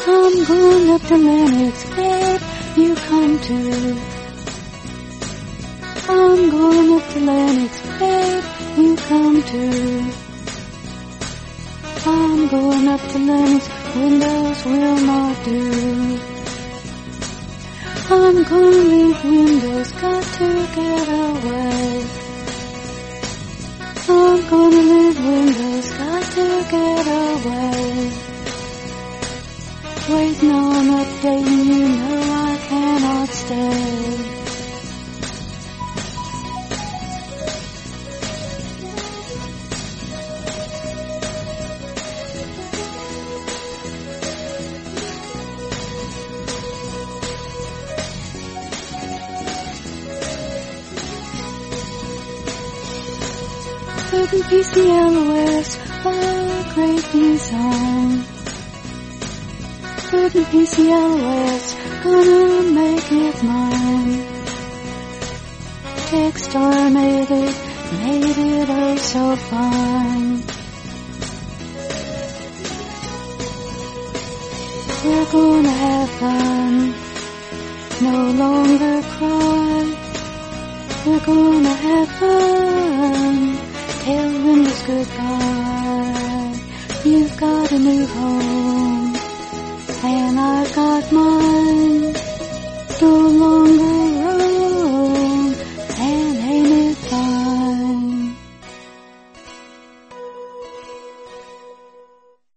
I'm going up to Lennox, babe, you come too. I'm going up to Lennox, babe, you come too. I'm going up to Lennox, windows will not do. I'm gonna leave windows, got to get away. I'm gonna leave windows, got to get away. Waiting on updating, you know I cannot stay. Putting PCLOS, a great new song. Putting PCLOS, gonna make it mine. Techstar made it oh so fine. We're gonna have fun, no longer cry. We're gonna have fun, tell windows goodbye. You've got a new home, and I've got mine. No longer